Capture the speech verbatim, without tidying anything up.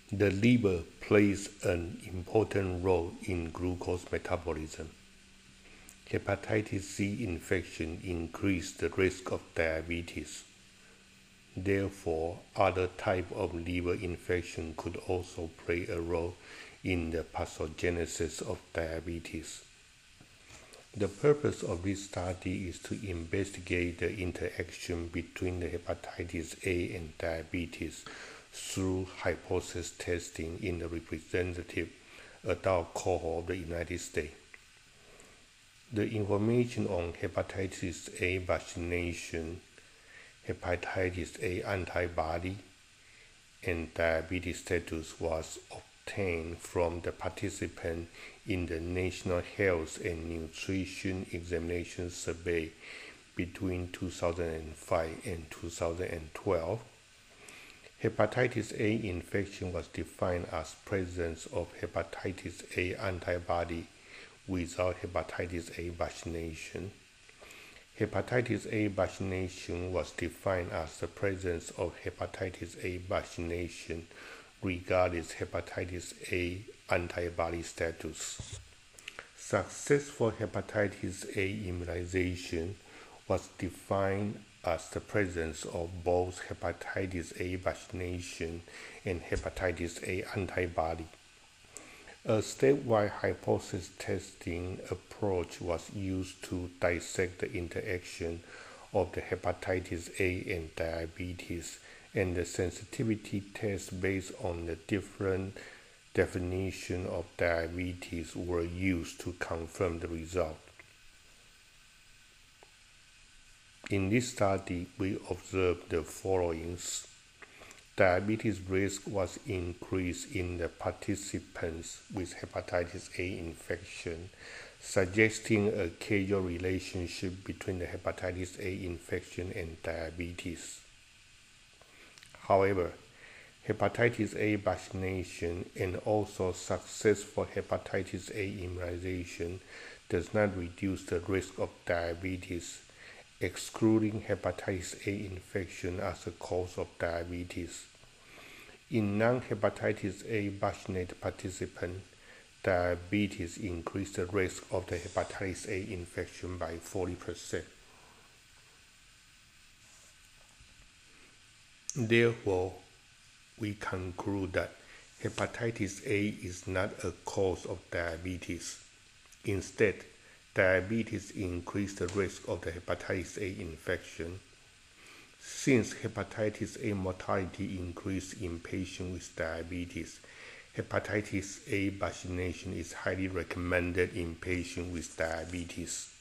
The liver plays an important role in glucose metabolism. Hepatitis C infection increases the risk of diabetes. Therefore, other types of liver infection could also play a role in the pathogenesis of diabetes. The purpose of this study is to investigate the interaction between the hepatitis A and diabetes through hypothesis testing in the representative adult cohort of the United States. The information on hepatitis A vaccination, hepatitis A antibody, and diabetes status was obtained from the participants in the National Health and Nutrition Examination Survey between two thousand five and two thousand twelve. Hepatitis A infection was defined as presence of hepatitis A antibody without hepatitis A vaccination. Hepatitis A vaccination was defined as the presence of hepatitis A vaccination regardless hepatitis A antibody status. Successful hepatitis A immunization was defined as the presence of both hepatitis A vaccination and hepatitis A antibody. A statewide hypothesis testing approach was used to dissect the interaction of the hepatitis A and diabetes, and the sensitivity tests based on the different definition of diabetes were used to confirm the result. In this study, we observed the following. Diabetes risk was increased in the participants with hepatitis A infection, suggesting a causal relationship between the hepatitis A infection and diabetes. However, hepatitis A vaccination and also successful hepatitis A immunization does not reduce the risk of diabetes, excluding hepatitis A infection as a cause of diabetes. In non-hepatitis A vaccinated participants, diabetes increased the risk of the hepatitis A infection by forty percent. Therefore, we conclude that hepatitis A is not a cause of diabetes. Instead, diabetes increases the risk of the hepatitis A infection. Since hepatitis A mortality increases in patients with diabetes, hepatitis A vaccination is highly recommended in patients with diabetes.